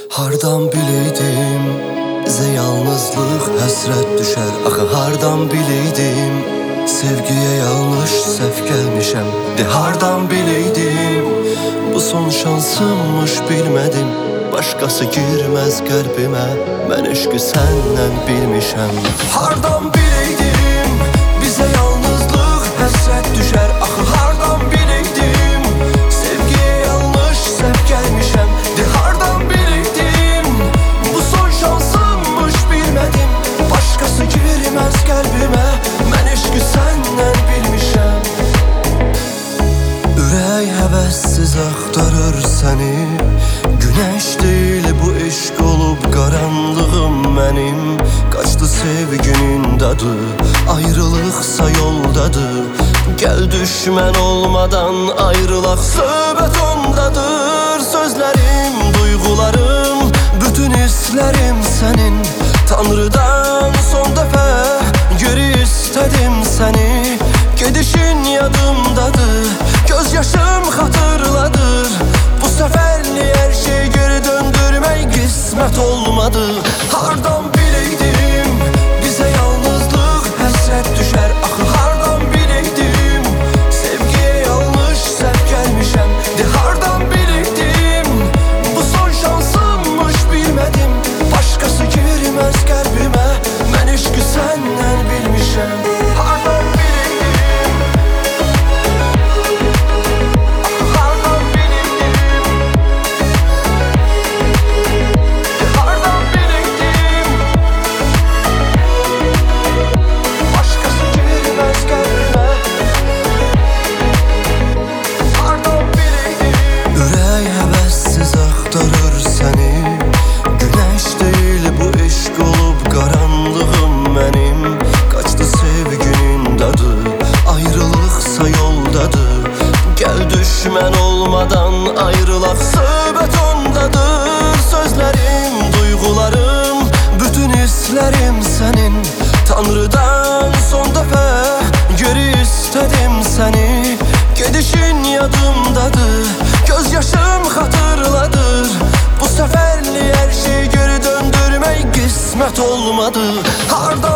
Hardan bileydim bizə yalnızlıq həsrət düşər. Axı hardan bileydim sevgiyə yanlış səhv gəlmişəm. De hardan bileydim bu son şansımmış bilmədim. Başqası girməz qəlbimə, mən eşqi səndən bilmişəm. Hardan bileydim bizə yalnızlıq həsrət düşər. Axı hardan bileydim sevgiyə yanlış səhv gəlmişəm. De hardan bileydim bu son şansımmış bilmədim. Başqası girməz qəlbimə, mən eşqi səndən bilmişəm. Ürək həvəssiz axtarır səni, güneş değil bu eşq olub qaranlığım mənim. Qaçdı sevginin dadı, ayrılıqsa yoldadır. Gəl düşmən olmadan ayrılaq, söhbət ondadır. Sözlərim, duyğularım, bütün hisslərim sənin. Tanrıdan son dəfə geri istədim səni. Gedişin yadımdadır, göz yaşım xatırladır. Bu səfərli hər şey geri döndürmək qismət olmadı. Hardan bileydim bizə yalnızlıq həsrət düşər. Axı hardan bileydim sevgiyə yanlış səhv gəlmişəm. De hardan bileydim bu son şansımmış bilmədim. Başqası girməz qəlbimə, mən eşqi səndən bilmişəm. Hardan bileydim hardan bileydim hardan bileydim başqası girməz qəlbimə, hardan bileydim. Ürək həvəssiz axtarır səni, güneş değil bu eşq olub qaranlığım mənim. Qaçdı sevginin dadı, ayrılıqsa yoldadır. Gəl düşmən olmadan ayrılaq, söhbət ondadır. Sözlərim, duyğularım, bütün hisslərim sənin. Tanrıdan son dəfə geri istədim səni. Gedişin yadımdadır, göz yaşım xatırladır. Bu səfərli hər şey geri döndürmək qismət olmadı. Hardan